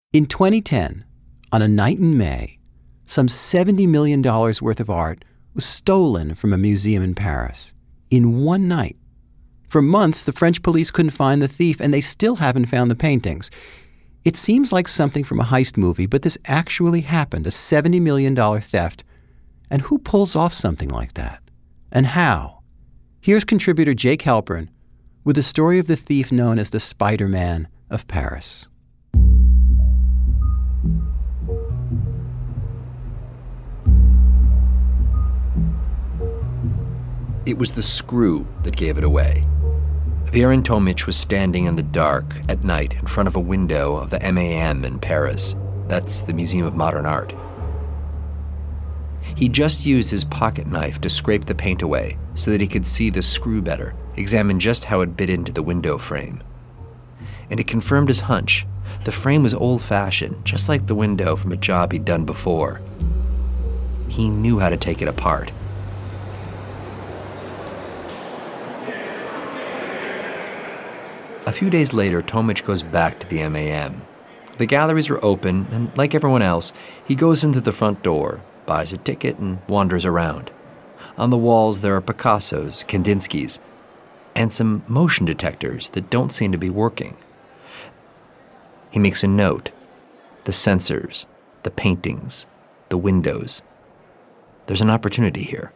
In 2010, on a night in May, some $70 million worth of art was stolen from a museum in Paris in one night. For months, the French police couldn't find the thief, and they still haven't found the paintings. It seems like something from a heist movie, but this actually happened, a $70 million theft. And who pulls off something like that? And how? Here's contributor Jake Halpern with the story of the thief known as the Spider-Man of Paris. It was the screw that gave it away. Viren Tomic was standing in the dark at night in front of a window of the MAM in Paris. That's the Museum of Modern Art. He just used his pocket knife to scrape the paint away so that he could see the screw better, examine just how it bit into the window frame. And it confirmed his hunch. The frame was old-fashioned, just like the window from a job he'd done before. He knew how to take it apart. A few days later, Tomic goes back to the MAM. The galleries are open, and like everyone else, he goes into the front door, buys a ticket, and wanders around. On the walls, there are Picassos, Kandinskis, and some motion detectors that don't seem to be working. He makes a note. The sensors, the paintings, the windows. There's an opportunity here.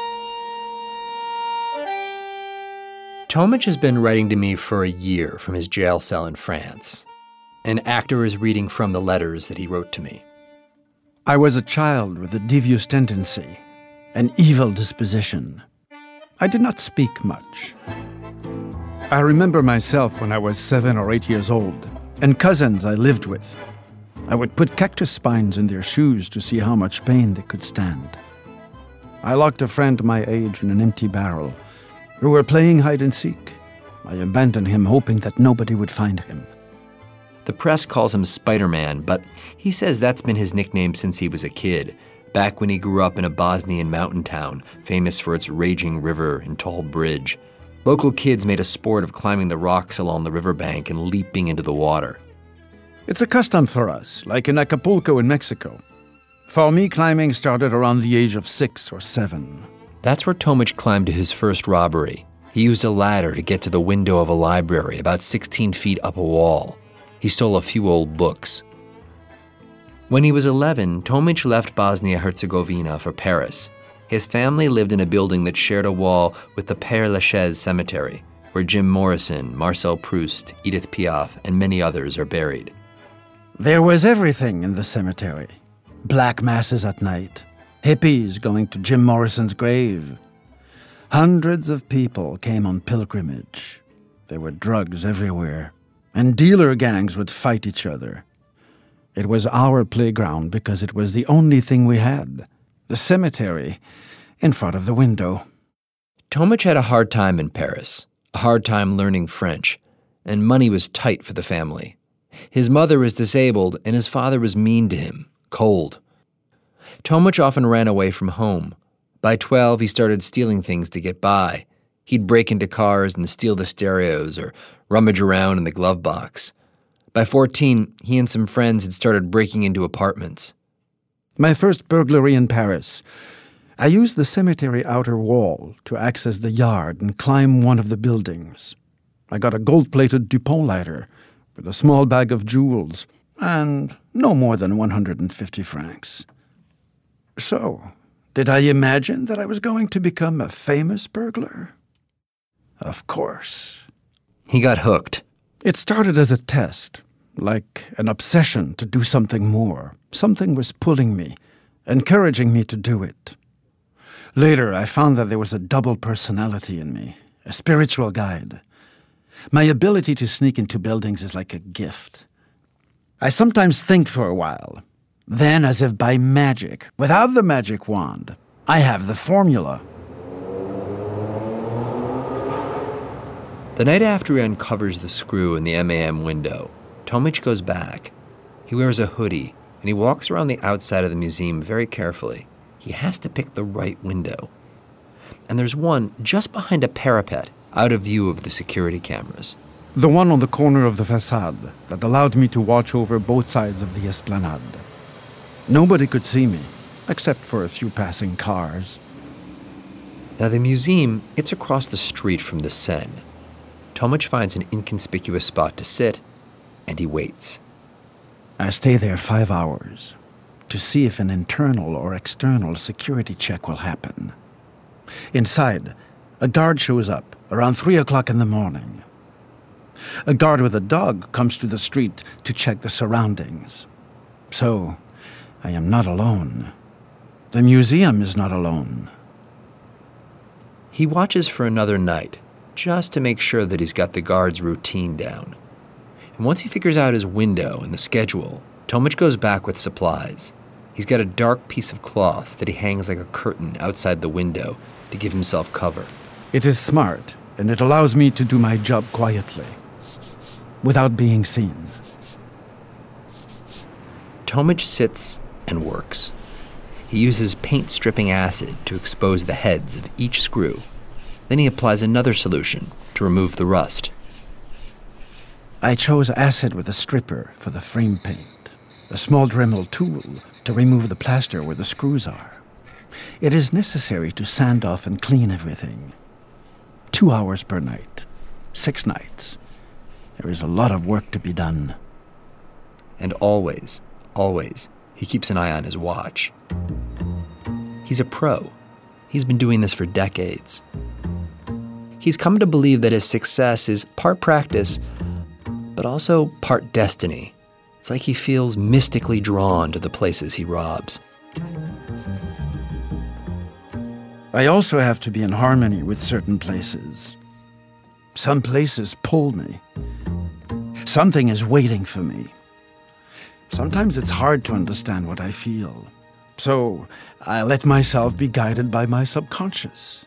Tomic has been writing to me for a year from his jail cell in France. An actor is reading from the letters that he wrote to me. I was a child with a devious tendency, an evil disposition. I did not speak much. I remember myself when I was 7 or 8 years old, and cousins I lived with. I would put cactus spines in their shoes to see how much pain they could stand. I locked a friend my age in an empty barrel. We were playing hide-and-seek. I abandoned him, hoping that nobody would find him. The press calls him Spider-Man, but he says that's been his nickname since he was a kid, back when he grew up in a Bosnian mountain town, famous for its raging river and tall bridge. Local kids made a sport of climbing the rocks along the riverbank and leaping into the water. It's a custom for us, like in Acapulco in Mexico. For me, climbing started around the age of 6 or 7. That's where Tomic climbed to his first robbery. He used a ladder to get to the window of a library about 16 feet up a wall. He stole a few old books. When he was 11, Tomic left Bosnia-Herzegovina for Paris. His family lived in a building that shared a wall with the Père Lachaise Cemetery, where Jim Morrison, Marcel Proust, Edith Piaf, and many others are buried. There was everything in the cemetery. Black masses at night. Hippies going to Jim Morrison's grave. Hundreds of people came on pilgrimage. There were drugs everywhere, and dealer gangs would fight each other. It was our playground because it was the only thing we had. The cemetery in front of the window. Tomic had a hard time in Paris, a hard time learning French, and money was tight for the family. His mother was disabled, and his father was mean to him, cold. Tomic often ran away from home. By 12, he started stealing things to get by. He'd break into cars and steal the stereos or rummage around in the glove box. By 14, he and some friends had started breaking into apartments. My first burglary in Paris. I used the cemetery outer wall to access the yard and climb one of the buildings. I got a gold-plated Dupont lighter with a small bag of jewels and no more than 150 francs. So, did I imagine that I was going to become a famous burglar? Of course. He got hooked. It started as a test, like an obsession to do something more. Something was pulling me, encouraging me to do it. Later, I found that there was a double personality in me, a spiritual guide. My ability to sneak into buildings is like a gift. I sometimes think for a while. Then, as if by magic, without the magic wand, I have the formula. The night after he uncovers the screw in the MAM window, Tomic goes back. He wears a hoodie, and he walks around the outside of the museum very carefully. He has to pick the right window. And there's one just behind a parapet, out of view of the security cameras. The one on the corner of the façade that allowed me to watch over both sides of the esplanade. Nobody could see me, except for a few passing cars. Now, the museum, it's across the street from the Seine. Tomic finds an inconspicuous spot to sit, and he waits. I stay there 5 hours to see if an internal or external security check will happen. Inside, a guard shows up around 3 o'clock in the morning. A guard with a dog comes to the street to check the surroundings. So, I am not alone. The museum is not alone. He watches for another night, just to make sure that he's got the guard's routine down. And once he figures out his window and the schedule, Tomic goes back with supplies. He's got a dark piece of cloth that he hangs like a curtain outside the window to give himself cover. It is smart, and it allows me to do my job quietly, without being seen. Tomic sits and works. He uses paint-stripping acid to expose the heads of each screw. Then he applies another solution to remove the rust. I chose acid with a stripper for the frame paint, a small Dremel tool to remove the plaster where the screws are. It is necessary to sand off and clean everything. 2 hours per night, 6 nights. There is a lot of work to be done. And always, he keeps an eye on his watch. He's a pro. He's been doing this for decades. He's come to believe that his success is part practice, but also part destiny. It's like he feels mystically drawn to the places he robs. I also have to be in harmony with certain places. Some places pull me. Something is waiting for me. Sometimes it's hard to understand what I feel. So I let myself be guided by my subconscious.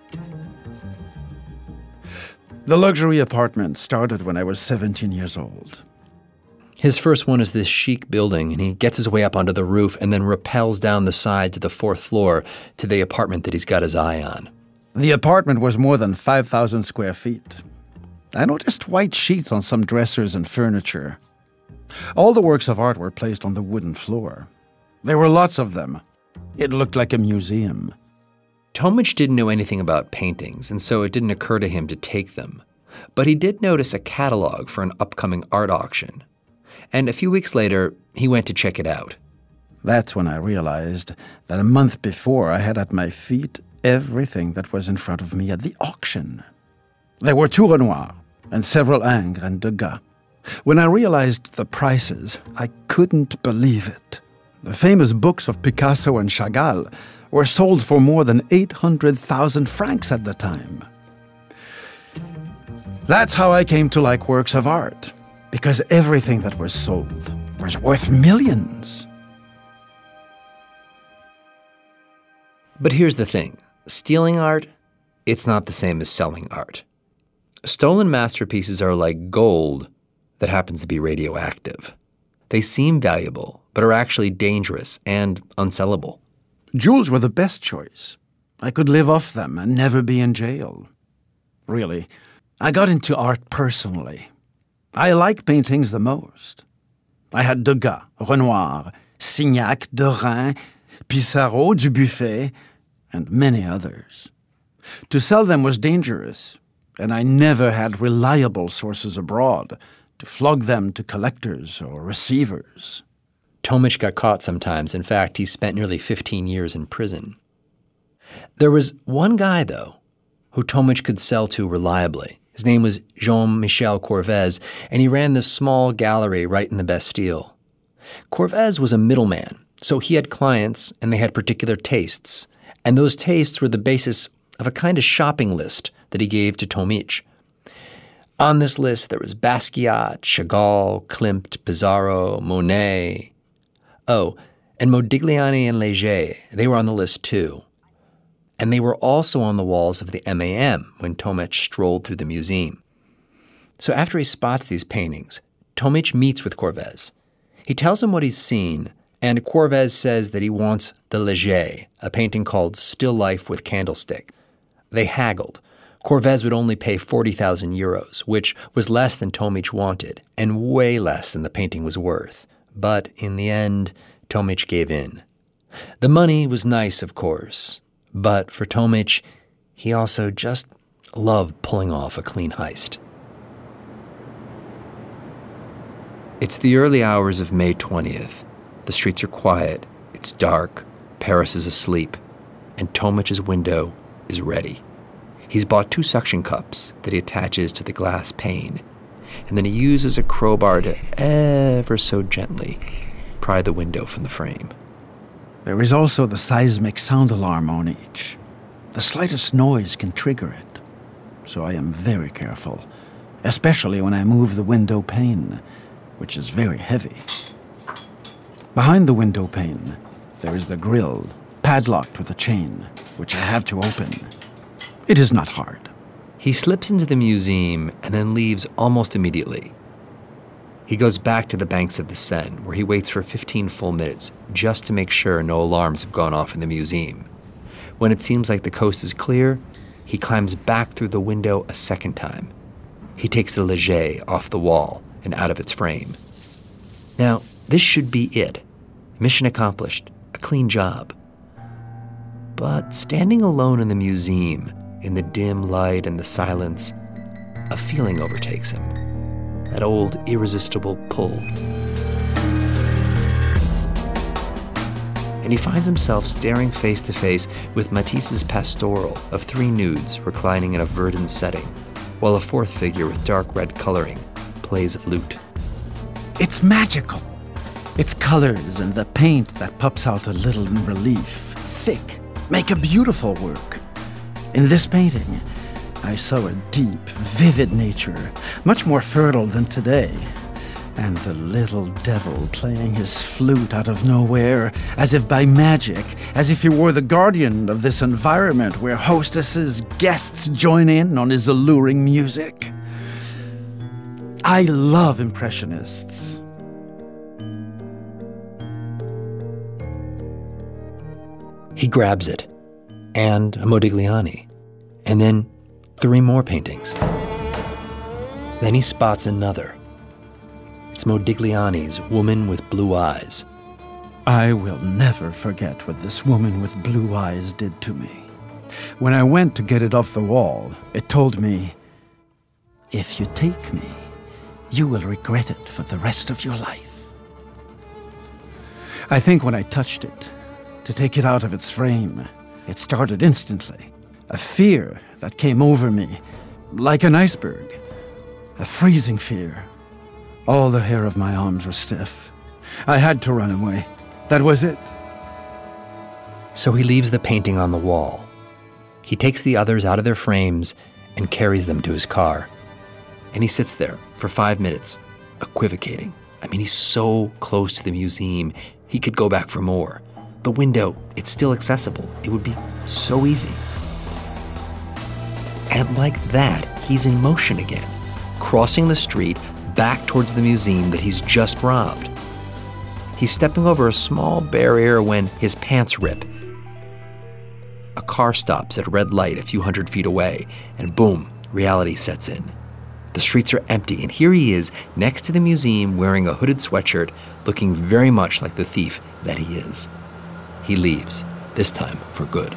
The luxury apartment started when I was 17 years old. His first one is this chic building, and he gets his way up onto the roof and then rappels down the side to the 4th floor to the apartment that he's got his eye on. The apartment was more than 5,000 square feet. I noticed white sheets on some dressers and furniture. All the works of art were placed on the wooden floor. There were lots of them. It looked like a museum. Tomic didn't know anything about paintings, and so it didn't occur to him to take them. But he did notice a catalog for an upcoming art auction. And a few weeks later, he went to check it out. That's when I realized that a month before I had at my feet everything that was in front of me at the auction. There were 2 Renoir and several Ingres and Degas. When I realized the prices, I couldn't believe it. The famous books of Picasso and Chagall were sold for more than 800,000 francs at the time. That's how I came to like works of art, because everything that was sold was worth millions. But here's the thing. Stealing art, it's not the same as selling art. Stolen masterpieces are like gold that happens to be radioactive. They seem valuable, but are actually dangerous and unsellable. Jewels were the best choice. I could live off them and never be in jail. Really, I got into art personally. I like paintings the most. I had Degas, Renoir, Signac, Derain, Pissarro, Dubuffet, and many others. To sell them was dangerous, and I never had reliable sources abroad to flog them to collectors or receivers. Tomic got caught sometimes. In fact, he spent nearly 15 years in prison. There was one guy, though, who Tomic could sell to reliably. His name was Jean-Michel Corvez, and he ran this small gallery right in the Bastille. Corvez was a middleman, so he had clients, and they had particular tastes. And those tastes were the basis of a kind of shopping list that he gave to Tomic. On this list, there was Basquiat, Chagall, Klimt, Pissarro, Monet. Oh, and Modigliani and Léger, they were on the list too. And they were also on the walls of the MAM when Tomic strolled through the museum. So after he spots these paintings, Tomic meets with Corvez. He tells him what he's seen, and Corvez says that he wants the Léger, a painting called Still Life with Candlestick. They haggled. Corvez would only pay 40,000 euros, which was less than Tomic wanted, and way less than the painting was worth. But in the end, Tomic gave in. The money was nice, of course, but for Tomic, he also just loved pulling off a clean heist. It's the early hours of May 20th. The streets are quiet, it's dark, Paris is asleep, and Tomic's window is ready. He's bought 2 suction cups that he attaches to the glass pane, and then he uses a crowbar to ever so gently pry the window from the frame. There is also the seismic sound alarm on each. The slightest noise can trigger it, so I am very careful, especially when I move the window pane, which is very heavy. Behind the window pane, there is the grille, padlocked with a chain, which I have to open. It is not hard. He slips into the museum and then leaves almost immediately. He goes back to the banks of the Seine, where he waits for 15 full minutes just to make sure no alarms have gone off in the museum. When it seems like the coast is clear, he climbs back through the window a second time. He takes the Leger off the wall and out of its frame. Now, this should be it. Mission accomplished. A clean job. But standing alone in the museum, in the dim light and the silence, a feeling overtakes him. That old irresistible pull. And he finds himself staring face to face with Matisse's pastoral of 3 nudes reclining in a verdant setting, while a 4th figure with dark red coloring plays a lute. It's magical. Its colors and the paint that pops out a little in relief, thick, make a beautiful work. In this painting, I saw a deep, vivid nature, much more fertile than today. And the little devil playing his flute out of nowhere, as if by magic, as if he were the guardian of this environment where hostesses, guests join in on his alluring music. I love Impressionists. He grabs it, and a Modigliani, and then 3 more paintings. Then he spots another. It's Modigliani's Woman with Blue Eyes. I will never forget what this woman with blue eyes did to me. When I went to get it off the wall, it told me, "If you take me, you will regret it for the rest of your life." I think when I touched it, to take it out of its frame, it started instantly. A fear that came over me, like an iceberg. A freezing fear. All the hair of my arms were stiff. I had to run away. That was it. So he leaves the painting on the wall. He takes the others out of their frames and carries them to his car. And he sits there for 5 minutes, equivocating. I mean, he's so close to the museum, he could go back for more. The window, it's still accessible. It would be so easy. And like that, he's in motion again, crossing the street back towards the museum that he's just robbed. He's stepping over a small barrier when his pants rip. A car stops at a red light a few hundred feet away, and boom, reality sets in. The streets are empty, and here he is next to the museum wearing a hooded sweatshirt, looking very much like the thief that he is. He leaves, this time for good.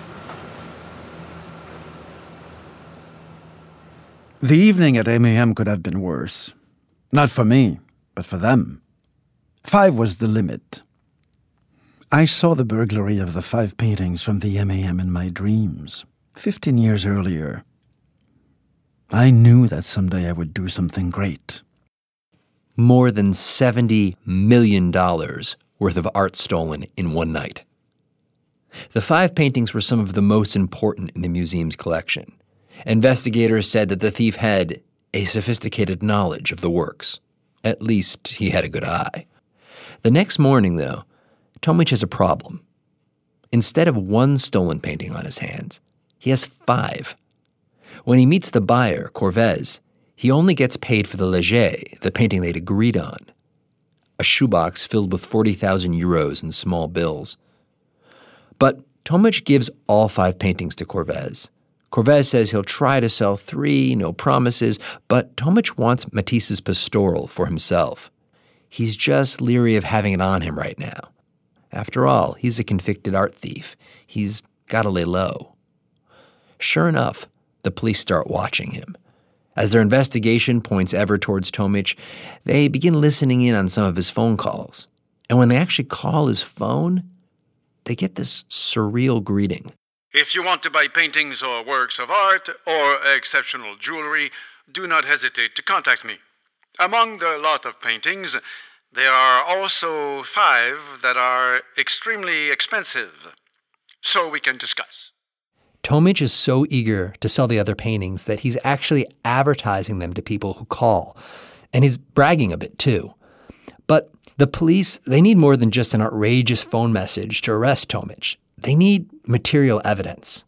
The evening at MAM could have been worse. Not for me, but for them. 5 was the limit. I saw the burglary of the 5 paintings from the MAM in my dreams, 15 years earlier. I knew that someday I would do something great. More than $70 million worth of art stolen in one night. The 5 paintings were some of the most important in the museum's collection. Investigators said that the thief had a sophisticated knowledge of the works. At least he had a good eye. The next morning, though, Tomic has a problem. Instead of 1 stolen painting on his hands, he has 5. When he meets the buyer, Corvez, he only gets paid for the Leger, the painting they'd agreed on. A shoebox filled with 40,000 euros in small bills. But Tomic gives all 5 paintings to Corvez. Corvez says he'll try to sell 3, no promises, but Tomic wants Matisse's pastoral for himself. He's just leery of having it on him right now. After all, he's a convicted art thief. He's got to lay low. Sure enough, the police start watching him. As their investigation points ever towards Tomic, they begin listening in on some of his phone calls. And when they actually call his phone, they get this surreal greeting. If you want to buy paintings or works of art or exceptional jewelry, do not hesitate to contact me. Among the lot of paintings, there are also 5 that are extremely expensive, so we can discuss. Tomic is so eager to sell the other paintings that he's actually advertising them to people who call. And he's bragging a bit, too. But the police, they need more than just an outrageous phone message to arrest Tomic. They need material evidence.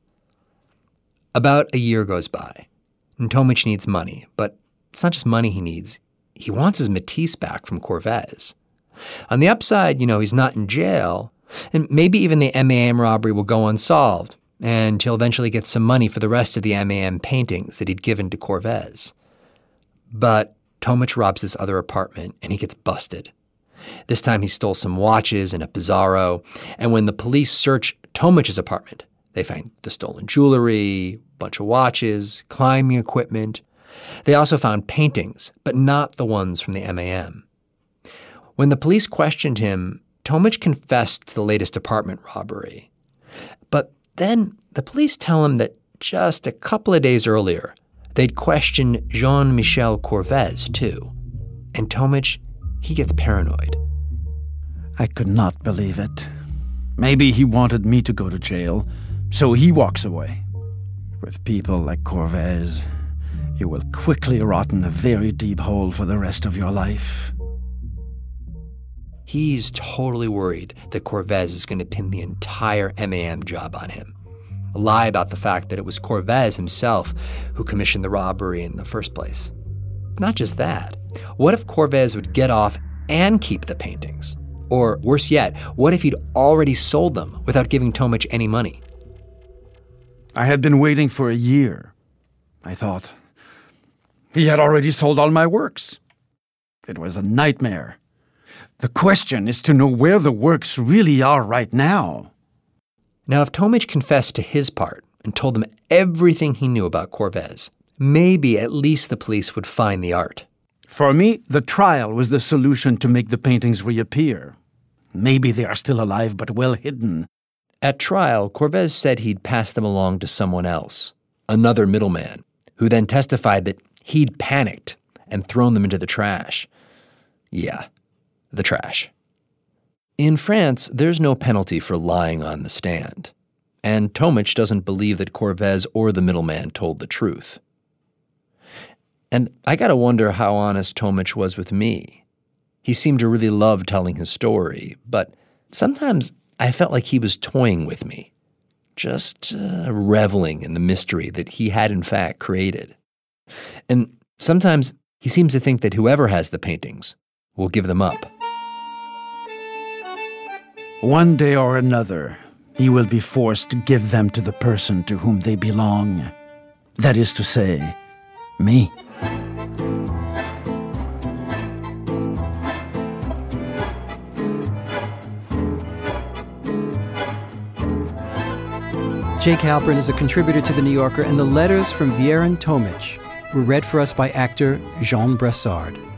About a year goes by, and Tomic needs money. But it's not just money he needs. He wants his Matisse back from Corvez. On the upside, he's not in jail, and maybe even the MAM robbery will go unsolved, and he'll eventually get some money for the rest of the MAM paintings that he'd given to Corvez. But Tomic robs this other apartment, and he gets busted. This time he stole some watches and a Pizarro, and when the police search Tomic's apartment, they find the stolen jewelry, a bunch of watches, climbing equipment. They also found paintings, but not the ones from the MAM. When the police questioned him, Tomic confessed to the latest apartment robbery. But then the police tell him that just a couple of days earlier, they'd questioned Jean-Michel Corvez, too. And Tomic, he gets paranoid. I could not believe it. Maybe he wanted me to go to jail, so he walks away. With people like Corvez, you will quickly rot in a very deep hole for the rest of your life. He's totally worried that Corvez is going to pin the entire MAM job on him. Lie about the fact that it was Corvez himself who commissioned the robbery in the first place. Not just that. What if Corvez would get off and keep the paintings? Or worse yet, what if he'd already sold them without giving Tomic any money? I had been waiting for a year. I thought, he had already sold all my works. It was a nightmare. The question is to know where the works really are right now. Now, if Tomic confessed to his part and told them everything he knew about Corvez, maybe at least the police would find the art. For me, the trial was the solution to make the paintings reappear. Maybe they are still alive but well hidden. At trial, Corvez said he'd passed them along to someone else, another middleman, who then testified that he'd panicked and thrown them into the trash. Yeah, the trash. In France, there's no penalty for lying on the stand. And Tomic doesn't believe that Corvez or the middleman told the truth. And I gotta wonder how honest Tomic was with me. He seemed to really love telling his story, but sometimes I felt like he was toying with me, just reveling in the mystery that he had in fact created. And sometimes he seems to think that whoever has the paintings will give them up. One day or another, he will be forced to give them to the person to whom they belong. That is to say, me. Jake Halpern is a contributor to The New Yorker, and the letters from Vieren Tomic were read for us by actor Jean Brassard.